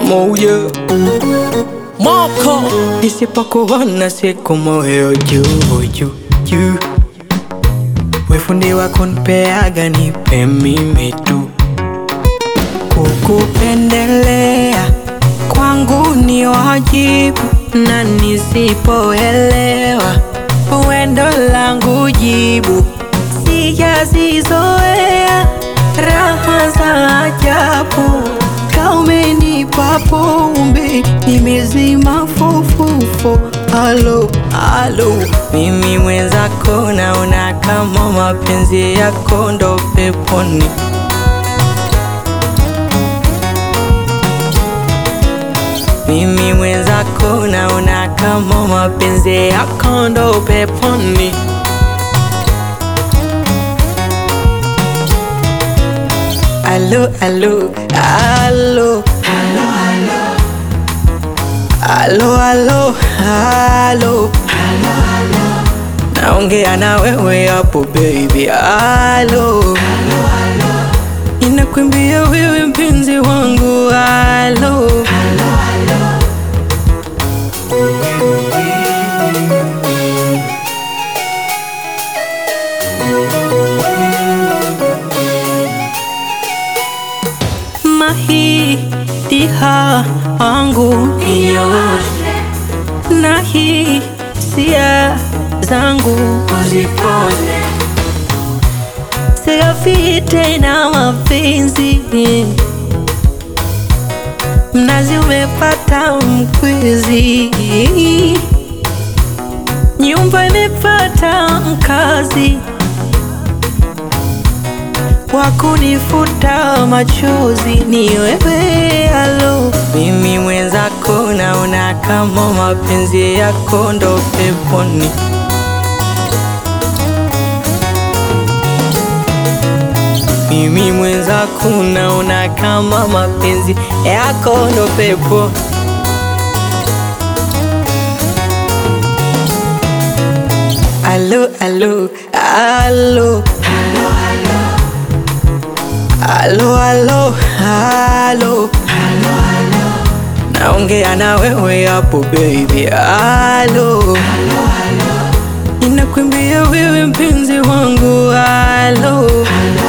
moja Moko nisipokuona siku moyo juu juu juu. Wefundi wako nipeaga nipe mimi tu. Kukupendelea kwangu ni wajibu, na nisipoelewa wendo langu jibu. Sijazizoea raha za ajabu, kaumenipa pombe nimezima fofofo. Alo, alo, mimi mwenzako naona kama mapenzi yako ndo peponi. Mimi mwenzako naona kama mapenzi yako ndo peponi. Alo, alo, alo, alo, alo, alo, naongea na wewe hapo baby. Alo, ninakuimbia wewe mpenzi wangu. Alo, mahitaji yangu nioshe, na hisia zangu uzipone. Sigafi tena mapenzi, mnazi umepata mkwizi, nyumba imepata mkazi wakunifuta machozi ni wewe. Alo, mimi mwenzako naona kama mapenzi yako ndo peponi. Mimi mwenzako naona kama mapenzi yako ndo pepo. Alo, alo, alo, alo, alo, alo, naongea na wewe hapo baby. Alo, ninakuimbia wewe mpenzi wangu. Alo,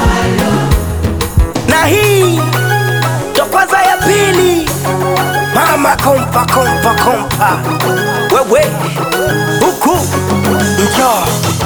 na hii ndo kwanza ya pili. Mama kompa kompa kompa, wewe huku njoo.